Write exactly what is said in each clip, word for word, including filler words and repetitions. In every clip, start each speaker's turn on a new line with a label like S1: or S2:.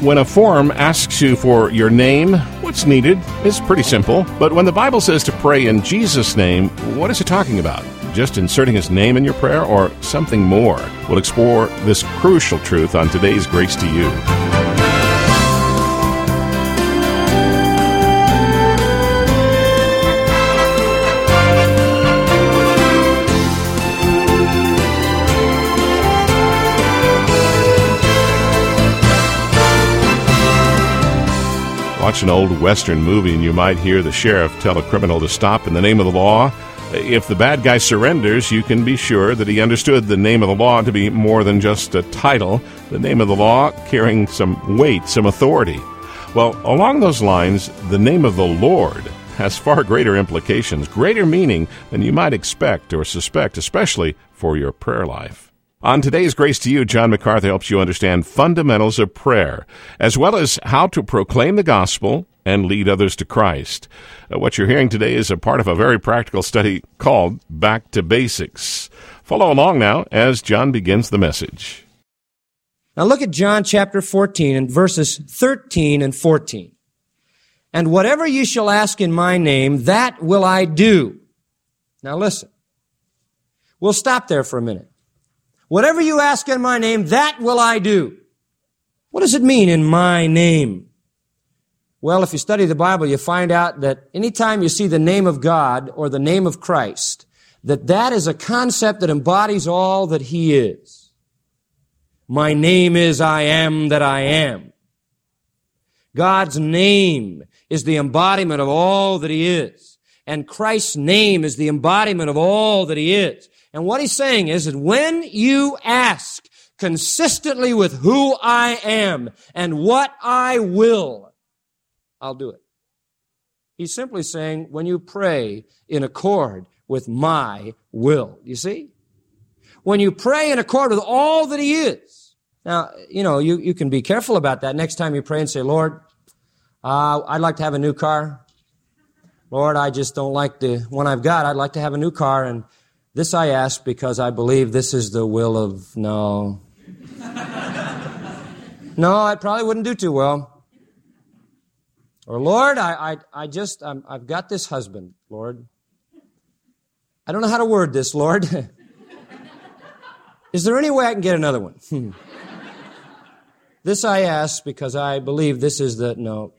S1: When a form asks you for your name, what's needed is pretty simple. But when the Bible says to pray in Jesus' name, what is it talking about? Just inserting His name in your prayer or something more? We'll explore this crucial truth on today's Grace to You. Watch an old Western movie and you might hear the sheriff tell a criminal to stop in the name of the law. If the bad guy surrenders, you can be sure that he understood the name of the law to be more than just a title, the name of the law carrying some weight, some authority. Well, along those lines, the name of the Lord has far greater implications, greater meaning than you might expect or suspect, especially for your prayer life. On today's Grace to You, John MacArthur helps you understand fundamentals of prayer, as well as how to proclaim the gospel and lead others to Christ. Uh, what you're hearing today is a part of a very practical study called Back to Basics. Follow along now as John begins the message.
S2: Now look at John chapter fourteen and verses thirteen and fourteen. And whatever you shall ask in my name, that will I do. Now listen. We'll stop there for a minute. Whatever you ask in my name, that will I do. What does it mean, in my name? Well, if you study the Bible, you find out that anytime you see the name of God or the name of Christ, that that is a concept that embodies all that He is. My name is I am that I am. God's name is the embodiment of all that He is. And Christ's name is the embodiment of all that He is. And what He's saying is that when you ask consistently with who I am and what I will, I'll do it. He's simply saying when you pray in accord with my will. You see? When you pray in accord with all that He is. Now, you know, you, you can be careful about that. Next time you pray and say, Lord, uh, I'd like to have a new car. Lord, I just don't like the one I've got. I'd like to have a new car, and this I ask because I believe this is the will of... No. No, I probably wouldn't do too well. Or, Lord, I I, I just, I'm, I've got this husband, Lord. I don't know how to word this, Lord. Is there any way I can get another one? This I ask because I believe this is the... No.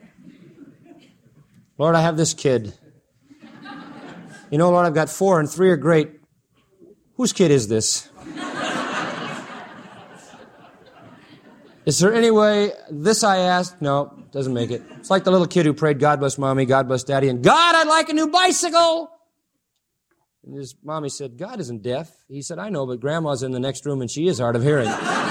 S2: Lord, I have this kid. You know, Lord, I've got four and three are great. Whose kid is this? Is there any way this I asked? No, doesn't make it. It's like the little kid who prayed, God bless Mommy, God bless Daddy, and God, I'd like a new bicycle. And his mommy said, God isn't deaf. He said, I know, but Grandma's in the next room and she is hard of hearing.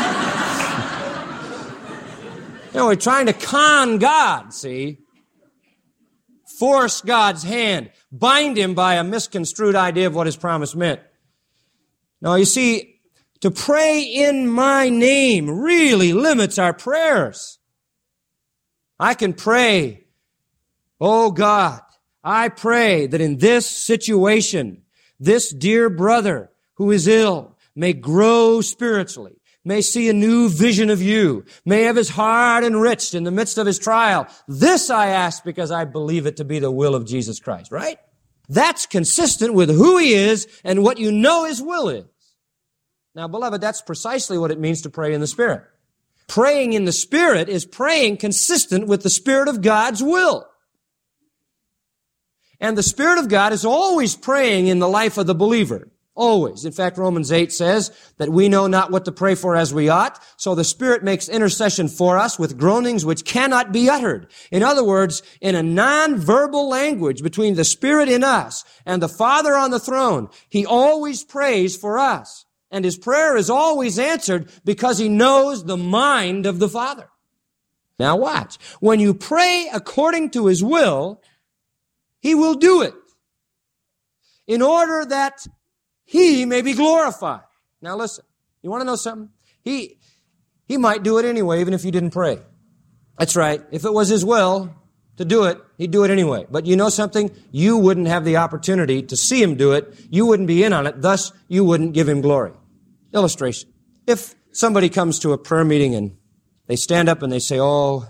S2: You know, we're trying to con God, see? Force God's hand. Bind Him by a misconstrued idea of what His promise meant. Now, you see, to pray in my name really limits our prayers. I can pray, oh God, I pray that in this situation, this dear brother who is ill may grow spiritually, may see a new vision of you, may have his heart enriched in the midst of his trial. This I ask because I believe it to be the will of Jesus Christ, right? That's consistent with who He is and what you know His will is. Now, beloved, that's precisely what it means to pray in the Spirit. Praying in the Spirit is praying consistent with the Spirit of God's will. And the Spirit of God is always praying in the life of the believer. Always. In fact, Romans eight says that we know not what to pray for as we ought, so the Spirit makes intercession for us with groanings which cannot be uttered. In other words, in a non-verbal language between the Spirit in us and the Father on the throne, He always prays for us. And His prayer is always answered because He knows the mind of the Father. Now watch. When you pray according to His will, He will do it in order that He may be glorified. Now listen, you want to know something? He, he might do it anyway, even if you didn't pray. That's right. If it was His will to do it, He'd do it anyway. But you know something? You wouldn't have the opportunity to see Him do it. You wouldn't be in on it. Thus, you wouldn't give Him glory. Illustration. If somebody comes to a prayer meeting and They stand up and they say, oh,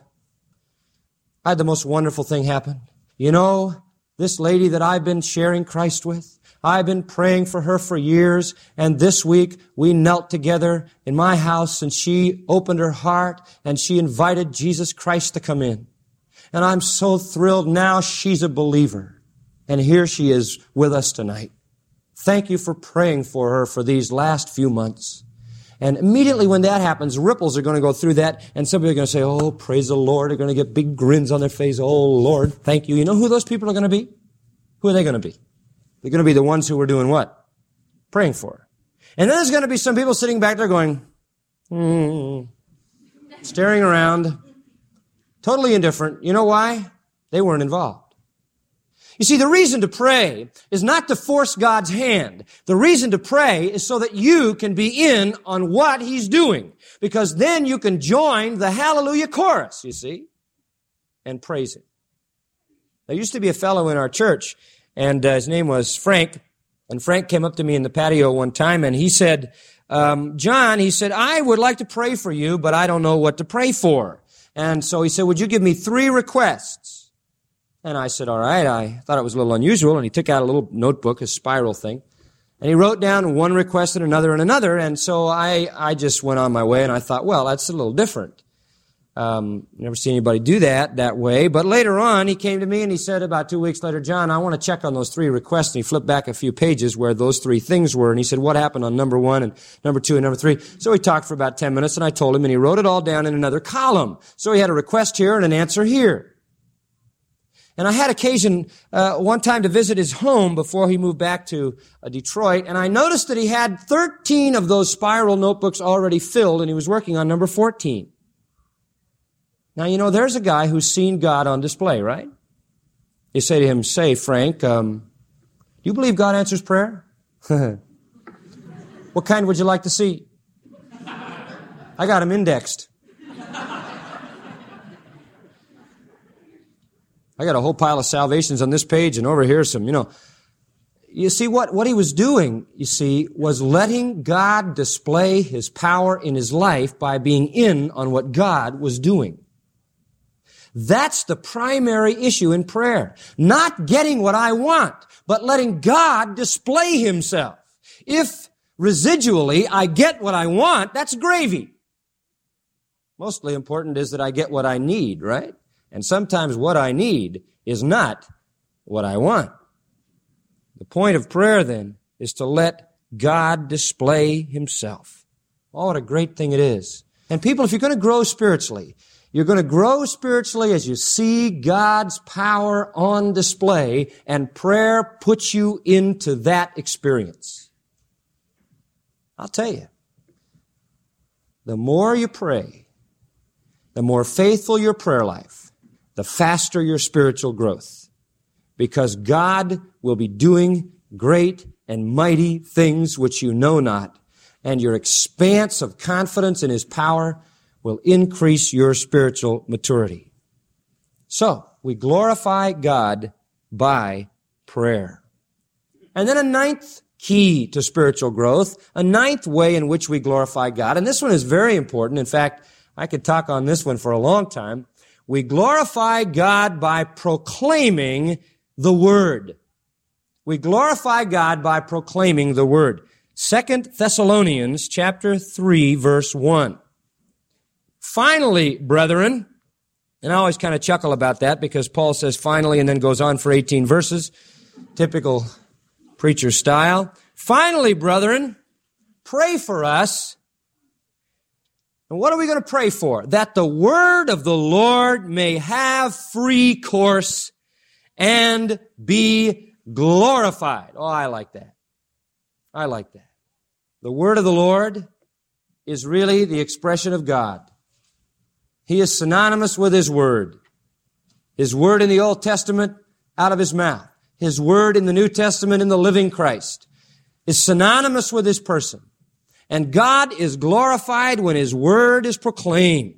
S2: I had the most wonderful thing happen. You know, this lady that I've been sharing Christ with, I've been praying for her for years, and this week we knelt together in my house and she opened her heart and she invited Jesus Christ to come in. And I'm so thrilled now she's a believer. And here she is with us tonight. Thank you for praying for her for these last few months. And immediately when that happens, ripples are going to go through that, and some people are going to say, oh, praise the Lord. They're going to get big grins on their face. Oh, Lord, thank you. You know who those people are going to be? Who are they going to be? They're going to be the ones who were doing what? Praying for her. And then there's going to be some people sitting back there going, hmm, staring around, totally indifferent. You know why? They weren't involved. You see, the reason to pray is not to force God's hand. The reason to pray is so that you can be in on what He's doing. Because then you can join the hallelujah chorus, you see, and praise Him. There used to be a fellow in our church, and uh, his name was Frank. And Frank came up to me in the patio one time, and he said, um, John, he said, I would like to pray for you, but I don't know what to pray for. And so he said, would you give me three requests? And I said, all right. I thought it was a little unusual. And he took out a little notebook, a spiral thing. And he wrote down one request and another and another. And so I, I just went on my way and I thought, well, that's a little different. Um, never seen anybody do that that way. But later on, he came to me and he said about two weeks later, John, I want to check on those three requests. And he flipped back a few pages where those three things were. And he said, what happened on number one and number two and number three? So we talked for about ten minutes and I told him and he wrote it all down in another column. So he had a request here and an answer here. And I had occasion uh, one time to visit his home before he moved back to uh, Detroit, and I noticed that he had thirteen of those spiral notebooks already filled, and he was working on number fourteen. Now, you know, there's a guy who's seen God on display, right? You say to him, say, Frank, um, do you believe God answers prayer? What kind would you like to see? I got them indexed. I got a whole pile of salvations on this page and over here some, you know. You see, what, what he was doing, you see, was letting God display His power in his life by being in on what God was doing. That's the primary issue in prayer. Not getting what I want, but letting God display Himself. If residually I get what I want, that's gravy. Mostly important is that I get what I need, right? And sometimes what I need is not what I want. The point of prayer, then, is to let God display Himself. Oh, what a great thing it is. And people, if you're going to grow spiritually, you're going to grow spiritually as you see God's power on display, and prayer puts you into that experience. I'll tell you, the more you pray, the more faithful your prayer life, the faster your spiritual growth. Because God will be doing great and mighty things which you know not, and your expanse of confidence in His power will increase your spiritual maturity. So, we glorify God by prayer. And then a ninth key to spiritual growth, a ninth way in which we glorify God, and this one is very important. In fact, I could talk on this one for a long time. We glorify God by proclaiming the Word. We glorify God by proclaiming the Word. Second Thessalonians chapter three, verse one. Finally, brethren, and I always kind of chuckle about that because Paul says finally and then goes on for eighteen verses. Typical preacher style. Finally, brethren, pray for us. And what are we going to pray for? That the word of the Lord may have free course and be glorified. Oh, I like that. I like that. The word of the Lord is really the expression of God. He is synonymous with His word. His word in the Old Testament out of His mouth. His word in the New Testament in the living Christ is synonymous with His person. And God is glorified when His word is proclaimed.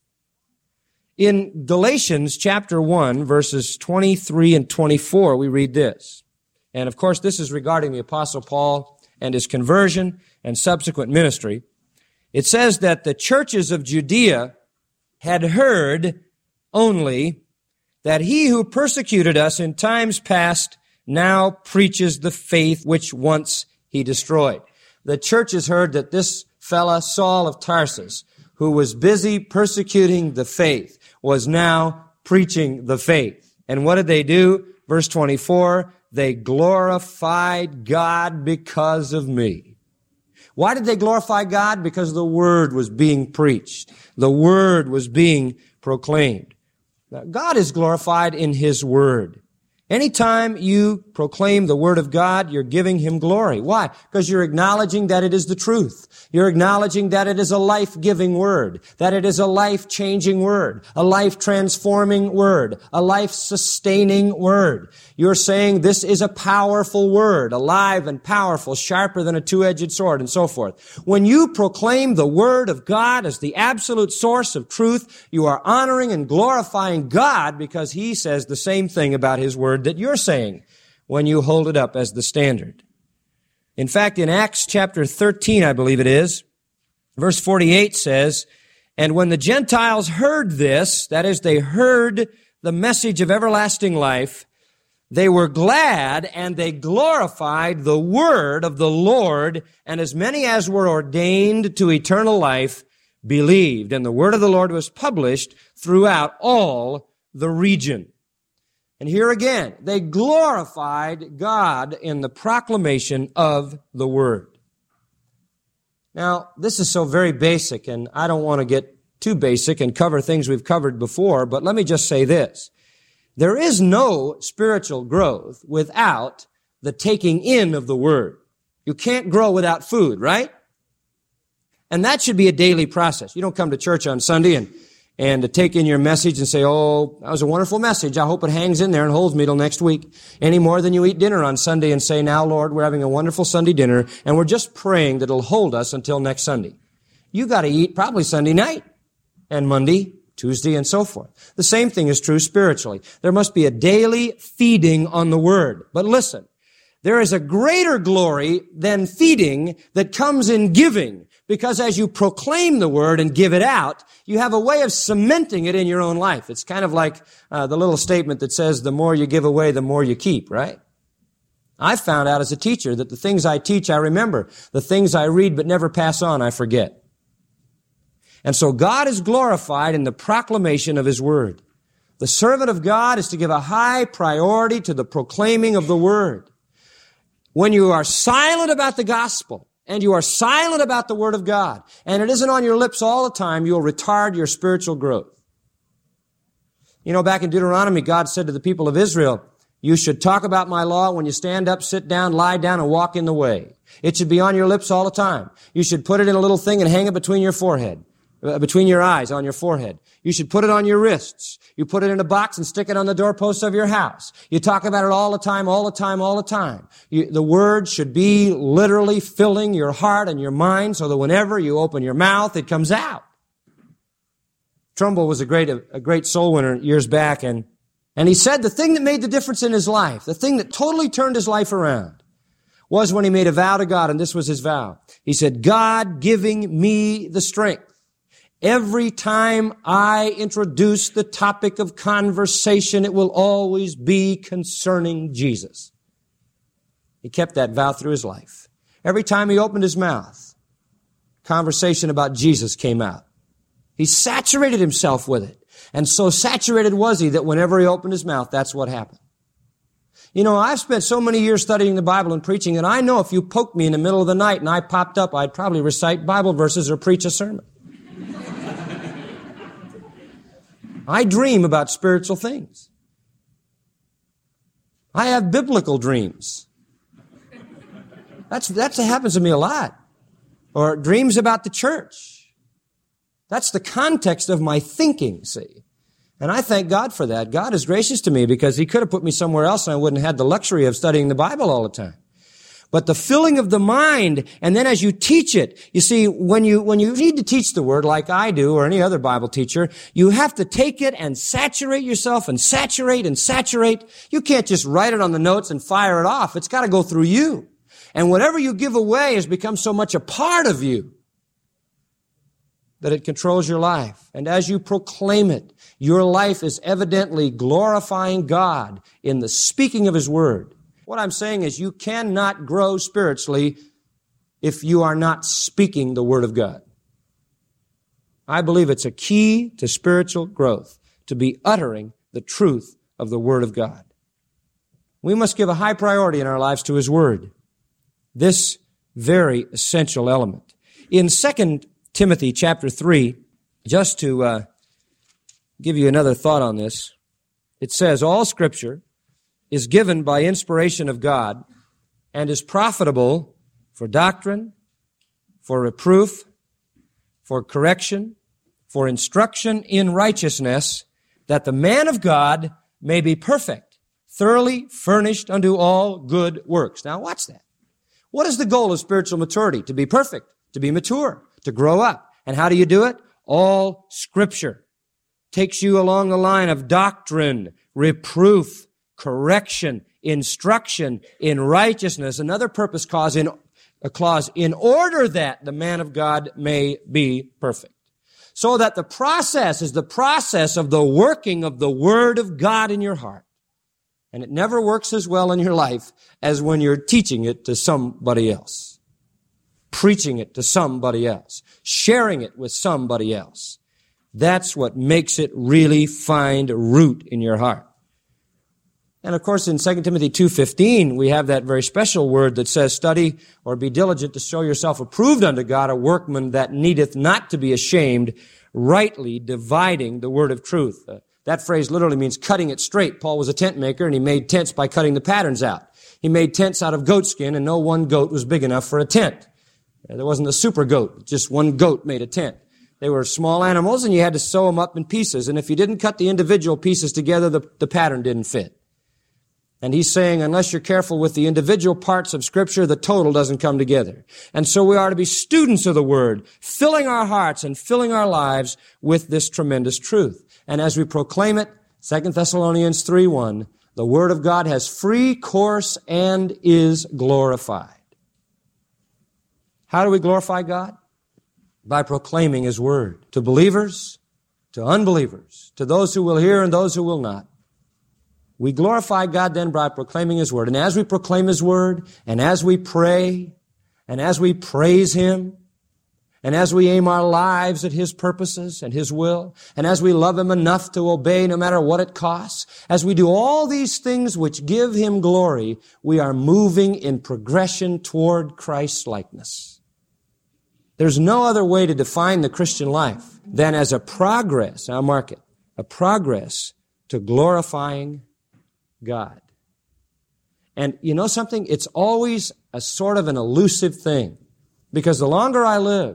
S2: In Galatians chapter one, verses twenty-three and twenty-four, we read this. And of course, this is regarding the Apostle Paul and his conversion and subsequent ministry. It says that the churches of Judea had heard only that he who persecuted us in times past now preaches the faith which once he destroyed. The church has heard that this fella, Saul of Tarsus, who was busy persecuting the faith, was now preaching the faith. And what did they do? Verse twenty-four, they glorified God because of me. Why did they glorify God? Because the word was being preached. The word was being proclaimed. Now, God is glorified in his word. Anytime you proclaim the word of God, you're giving him glory. Why? Because you're acknowledging that it is the truth. You're acknowledging that it is a life-giving word, that it is a life-changing word, a life-transforming word, a life-sustaining word. You're saying this is a powerful word, alive and powerful, sharper than a two-edged sword, and so forth. When you proclaim the word of God as the absolute source of truth, you are honoring and glorifying God because he says the same thing about his word that you're saying when you hold it up as the standard. In fact, in Acts chapter thirteen, I believe it is, verse forty-eight says, and when the Gentiles heard this, that is, they heard the message of everlasting life, they were glad and they glorified the word of the Lord, and as many as were ordained to eternal life believed. And the word of the Lord was published throughout all the region. And here again, they glorified God in the proclamation of the word. Now, this is so very basic, and I don't want to get too basic and cover things we've covered before, but let me just say this. There is no spiritual growth without the taking in of the word. You can't grow without food, right? And that should be a daily process. You don't come to church on Sunday and and to take in your message and say, oh, that was a wonderful message. I hope it hangs in there and holds me till next week. Any more than you eat dinner on Sunday and say, now, Lord, we're having a wonderful Sunday dinner, and we're just praying that it'll hold us until next Sunday. You got to eat probably Sunday night and Monday, Tuesday, and so forth. The same thing is true spiritually. There must be a daily feeding on the word. But listen, there is a greater glory than feeding that comes in giving. Because as you proclaim the word and give it out, you have a way of cementing it in your own life. It's kind of like uh, the little statement that says, the more you give away, the more you keep, right? I found out as a teacher that the things I teach, I remember. The things I read but never pass on, I forget. And so God is glorified in the proclamation of his word. The servant of God is to give a high priority to the proclaiming of the word. When you are silent about the gospel, and you are silent about the word of God, and it isn't on your lips all the time, you'll retard your spiritual growth. You know, back in Deuteronomy, God said to the people of Israel, you should talk about my law when you stand up, sit down, lie down, and walk in the way. It should be on your lips all the time. You should put it in a little thing and hang it between your forehead, uh, between your eyes, on your forehead. You should put it on your wrists. You put it in a box and stick it on the doorposts of your house. You talk about it all the time, all the time, all the time. You, the word should be literally filling your heart and your mind so that whenever you open your mouth, it comes out. Trumbull was a great, a great soul winner years back, and, and he said the thing that made the difference in his life, the thing that totally turned his life around, was when he made a vow to God, and this was his vow. He said, God giving me the strength. Every time I introduce the topic of conversation, it will always be concerning Jesus. He kept that vow through his life. Every time he opened his mouth, conversation about Jesus came out. He saturated himself with it. And so saturated was he that whenever he opened his mouth, that's what happened. You know, I've spent so many years studying the Bible and preaching, and I know if you poked me in the middle of the night and I popped up, I'd probably recite Bible verses or preach a sermon. I dream about spiritual things. I have biblical dreams. That's, that's, that happens to me a lot. Or dreams about the church. That's the context of my thinking, see. And I thank God for that. God is gracious to me because he could have put me somewhere else and I wouldn't have had the luxury of studying the Bible all the time. But the filling of the mind, and then as you teach it, you see, when you, when you need to teach the word like I do or any other Bible teacher, you have to take it and saturate yourself and saturate and saturate. You can't just write it on the notes and fire it off. It's got to go through you. And whatever you give away has become so much a part of you. that it controls your life. And as you proclaim it, your life is evidently glorifying God in the speaking of His Word. What I'm saying is you cannot grow spiritually if you are not speaking the Word of God. I believe it's a key to spiritual growth, to be uttering the truth of the Word of God. We must give a high priority in our lives to His Word. This very essential element. In Second Timothy chapter three, just to uh, give you another thought on this, it says, all Scripture is given by inspiration of God and is profitable for doctrine, for reproof, for correction, for instruction in righteousness, that the man of God may be perfect, thoroughly furnished unto all good works. Now watch that. What is the goal of spiritual maturity? To be perfect, to be mature, to grow up. And how do you do it? All Scripture takes you along the line of doctrine, reproof, correction, instruction in righteousness. Another purpose clause in, a clause, in order that the man of God may be perfect. So that the process is the process of the working of the Word of God in your heart. And it never works as well in your life as when you're teaching it to somebody else, preaching it to somebody else, sharing it with somebody else. That's what makes it really find root in your heart. And of course, in Second Timothy two fifteen, we have that very special word that says, study or be diligent to show yourself approved unto God, a workman that needeth not to be ashamed, rightly dividing the word of truth. Uh, that phrase literally means cutting it straight. Paul was a tent maker, and he made tents by cutting the patterns out. He made tents out of goat skin, and no one goat was big enough for a tent. Uh, there wasn't a super goat. Just one goat made a tent. They were small animals, and you had to sew them up in pieces. And if you didn't cut the individual pieces together, the, the pattern didn't fit. And he's saying, unless you're careful with the individual parts of Scripture, the total doesn't come together. And so we are to be students of the Word, filling our hearts and filling our lives with this tremendous truth. And as we proclaim it, Second Thessalonians three one, the Word of God has free course and is glorified. How do we glorify God? By proclaiming His Word to believers, to unbelievers, to those who will hear and those who will not. We glorify God then by proclaiming His Word. And as we proclaim His Word, and as we pray, and as we praise Him, and as we aim our lives at His purposes and His will, and as we love Him enough to obey no matter what it costs, as we do all these things which give Him glory, we are moving in progression toward Christ's likeness. There's no other way to define the Christian life than as a progress, now mark it, a progress to glorifying God. And you know something? It's always a sort of an elusive thing. Because the longer I live,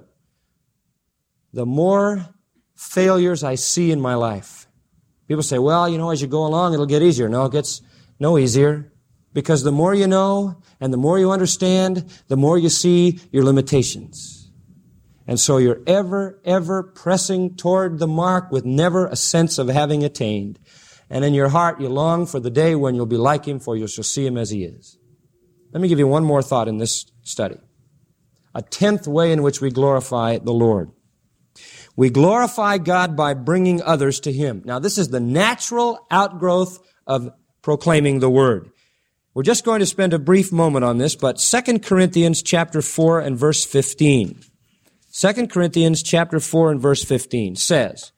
S2: the more failures I see in my life. People say, well, you know, as you go along, it'll get easier. No, it gets no easier. Because the more you know and the more you understand, the more you see your limitations. And so you're ever, ever pressing toward the mark with never a sense of having attained. And in your heart, you long for the day when you'll be like Him, for you shall see Him as He is. Let me give you one more thought in this study. A tenth way in which we glorify the Lord. We glorify God by bringing others to Him. Now, this is the natural outgrowth of proclaiming the Word. We're just going to spend a brief moment on this, but Second Corinthians chapter four and verse fifteen. Second Corinthians chapter four and verse fifteen says,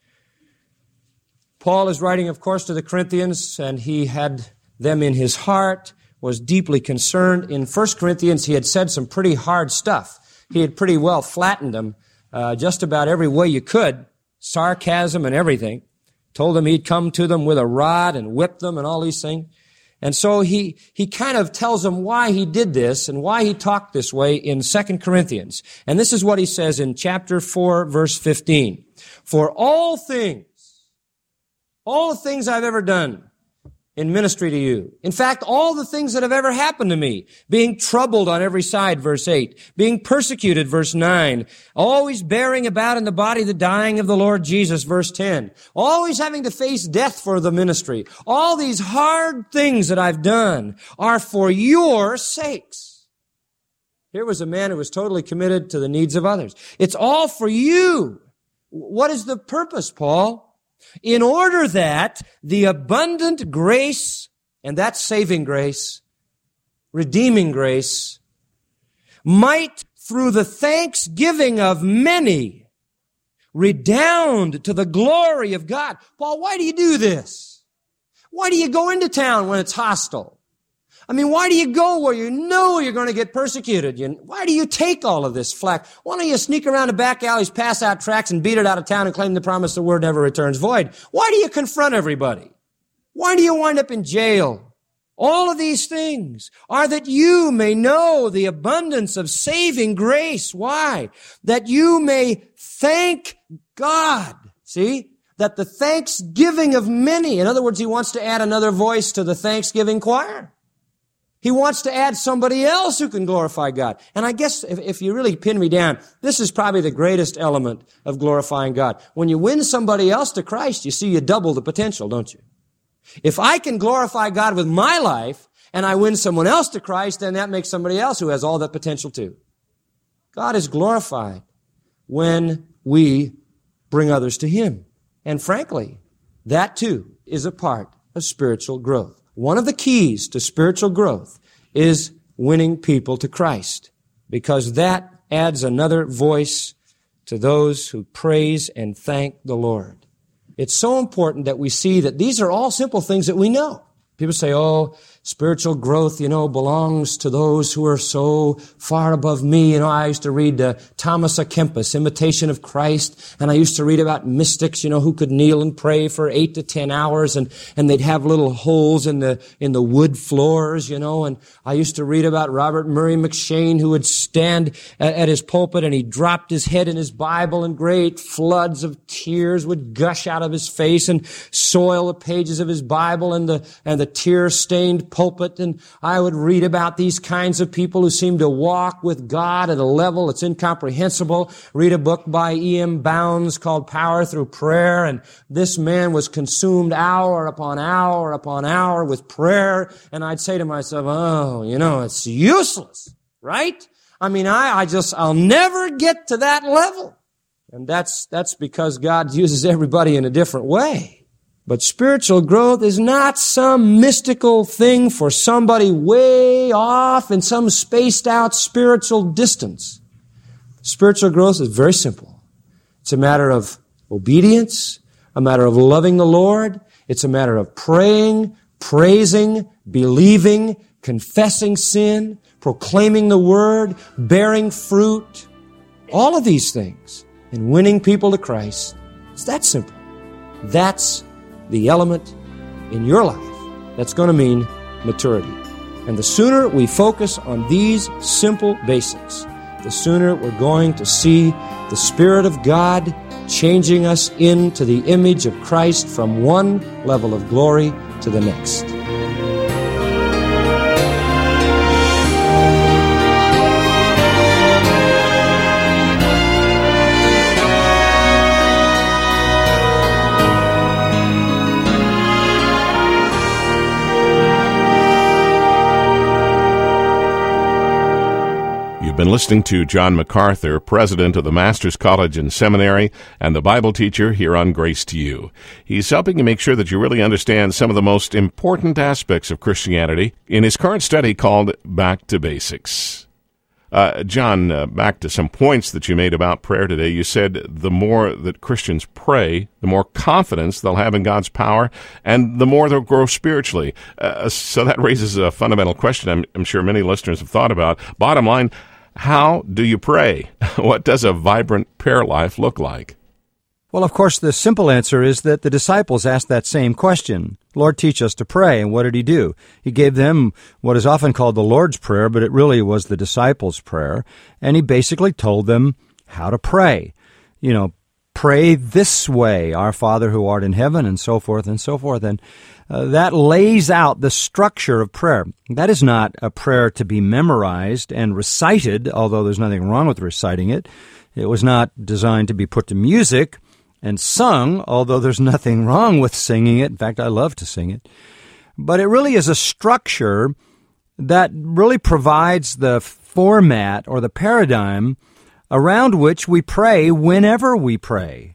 S2: Paul is writing, of course, to the Corinthians, and he had them in his heart, was deeply concerned. In First Corinthians, he had said some pretty hard stuff. He had pretty well flattened them uh, just about every way you could, sarcasm and everything. Told them he'd come to them with a rod and whip them and all these things. And so he he kind of tells them why he did this and why he talked this way in Second Corinthians. And this is what he says in chapter four, verse fifteen. For all things, all the things I've ever done in ministry to you. In fact, all the things that have ever happened to me. Being troubled on every side, verse eight. Being persecuted, verse nine. Always bearing about in the body the dying of the Lord Jesus, verse ten. Always having to face death for the ministry. All these hard things that I've done are for your sakes. Here was a man who was totally committed to the needs of others. It's all for you. What is the purpose, Paul? In order that the abundant grace, and that's saving grace, redeeming grace, might, through the thanksgiving of many, redound to the glory of God. Paul, why do you do this? Why do you go into town when it's hostile? I mean, why do you go where you know you're going to get persecuted? You, why do you take all of this flack? Why don't you sneak around the back alleys, pass out tracts, and beat it out of town and claim the promise the word never returns void? Why do you confront everybody? Why do you wind up in jail? All of these things are that you may know the abundance of saving grace. Why? That you may thank God. See? That the thanksgiving of many, in other words, he wants to add another voice to the thanksgiving choir. He wants to add somebody else who can glorify God. And I guess if, if you really pin me down, this is probably the greatest element of glorifying God. When you win somebody else to Christ, you see you double the potential, don't you? If I can glorify God with my life and I win someone else to Christ, then that makes somebody else who has all that potential too. God is glorified when we bring others to Him. And frankly, that too is a part of spiritual growth. One of the keys to spiritual growth is winning people to Christ, because that adds another voice to those who praise and thank the Lord. It's so important that we see that these are all simple things that we know. People say, oh, spiritual growth, you know, belongs to those who are so far above me. You know, I used to read uh, Thomas à Kempis, Imitation of Christ, and I used to read about mystics, you know, who could kneel and pray for eight to ten hours, and, and they'd have little holes in the, in the wood floors, you know, and I used to read about Robert Murray McCheyne, who would stand at, at his pulpit and he dropped his head in his Bible and great floods of tears would gush out of his face and soil the pages of his Bible and the, and the tear-stained pulpit. And I would read about these kinds of people who seem to walk with God at a level that's incomprehensible. Read a book by E M Bounds called Power Through Prayer, and this man was consumed hour upon hour upon hour with prayer. And I'd say to myself, oh, you know, it's useless, right? I mean, I, I just, I'll never get to that level. And that's, that's because God uses everybody in a different way. But spiritual growth is not some mystical thing for somebody way off in some spaced out spiritual distance. Spiritual growth is very simple. It's a matter of obedience, a matter of loving the Lord. It's a matter of praying, praising, believing, confessing sin, proclaiming the word, bearing fruit. All of these things and winning people to Christ. It's that simple. That's the element in your life that's going to mean maturity. And the sooner we focus on these simple basics, the sooner we're going to see the Spirit of God changing us into the image of Christ from one level of glory to the next.
S1: Been listening to John MacArthur, president of the Master's College and Seminary and the Bible teacher here on Grace to You. He's helping you make sure that you really understand some of the most important aspects of Christianity in his current study called Back to Basics. Uh, John, uh, back to some points that you made about prayer today. You said the more that Christians pray, the more confidence they'll have in God's power, and the more they'll grow spiritually. Uh, so that raises a fundamental question I'm, I'm sure many listeners have thought about. Bottom line, how do you pray? What does a vibrant prayer life look like?
S3: Well, of course, the simple answer is that the disciples asked that same question. Lord, teach us to pray. And what did he do? He gave them what is often called the Lord's Prayer, but it really was the disciples' prayer. And he basically told them how to pray. You know, pray this way, our Father who art in heaven, and so forth and so forth. And uh, that lays out the structure of prayer. That is not a prayer to be memorized and recited, although there's nothing wrong with reciting it. It was not designed to be put to music and sung, although there's nothing wrong with singing it. In fact, I love to sing it. But it really is a structure that really provides the format or the paradigm around which we pray whenever we pray.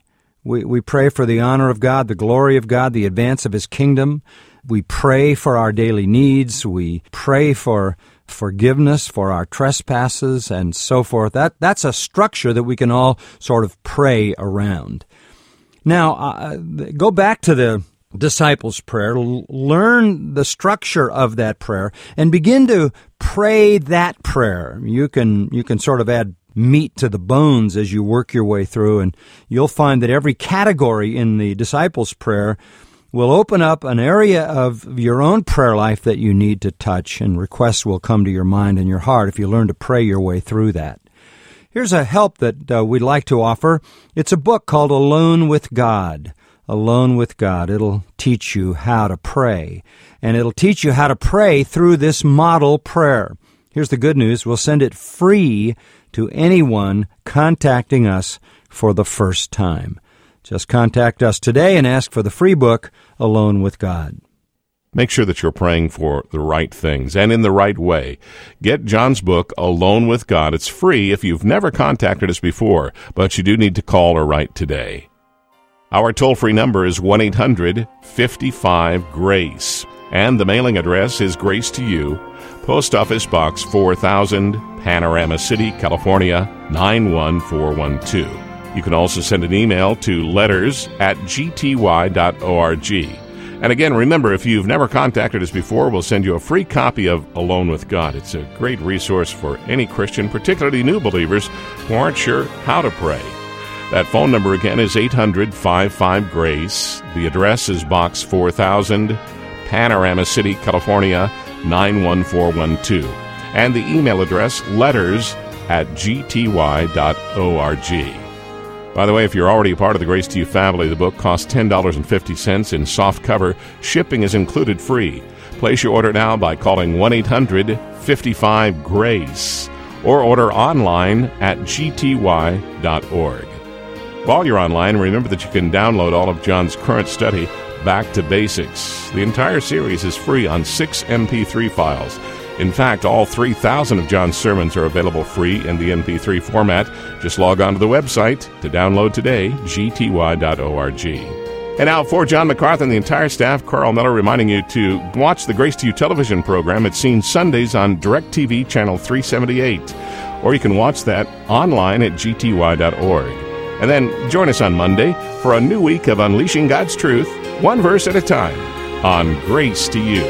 S3: We, we pray for the honor of God, the glory of God, the advance of His kingdom. We pray for our daily needs. We pray for forgiveness for our trespasses and so forth. That That's a structure that we can all sort of pray around. Now, uh, go back to the disciples' prayer, l- learn the structure of that prayer, and begin to pray that prayer. You can you can sort of add meat to the bones as you work your way through, and you'll find that every category in the disciples' prayer will open up an area of your own prayer life that you need to touch, and requests will come to your mind and your heart if you learn to pray your way through that. Here's a help that uh, we'd like to offer. It's a book called Alone with God. Alone with God. It'll teach you how to pray, and it'll teach you how to pray through this model prayer. Here's the good news. We'll send it free to anyone contacting us for the first time. Just contact us today and ask for the free book, Alone with God.
S1: Make sure that you're praying for the right things and in the right way. Get John's book, Alone with God. It's free if you've never contacted us before, but you do need to call or write today. Our toll-free number is one eight hundred fifty-five GRACE, and the mailing address is Grace to You, Post Office Box four thousand, Panorama City, California, nine one four one two. You can also send an email to letters at g t y dot org. And again, remember, if you've never contacted us before, we'll send you a free copy of Alone with God. It's a great resource for any Christian, particularly new believers who aren't sure how to pray. That phone number again is eight hundred fifty-five GRACE. The address is Box four thousand, Panorama City, California, nine one four one two. And the email address, letters at g t y dot org. By the way, if you're already a part of the Grace to You family, the book costs ten dollars and fifty cents in soft cover. Shipping is included free. Place your order now by calling one eight hundred fifty-five GRACE or order online at g t y dot org. While you're online, remember that you can download all of John's current study, Back to Basics. The entire series is free on six M P three files. In fact, all three thousand of John's sermons are available free in the M P three format. Just log on to the website to download today, g t y dot org. And now, for John MacArthur and the entire staff, Carl Miller reminding you to watch the Grace to You television program. It's seen Sundays on DirecTV Channel three seventy-eight, or you can watch that online at g t y dot org. And then join us on Monday for a new week of Unleashing God's Truth, one verse at a time, on Grace to You.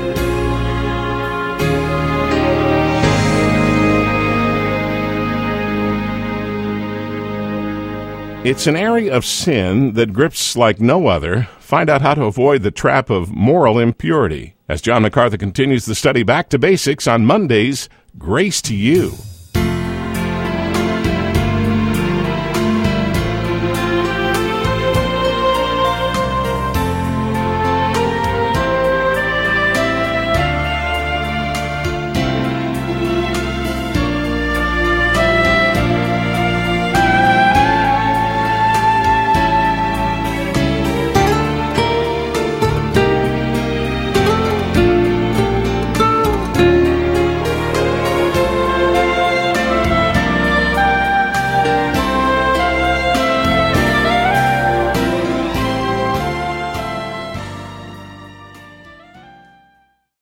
S1: It's an area of sin that grips like no other. Find out how to avoid the trap of moral impurity as John MacArthur continues the study Back to Basics on Mondays, Grace to You.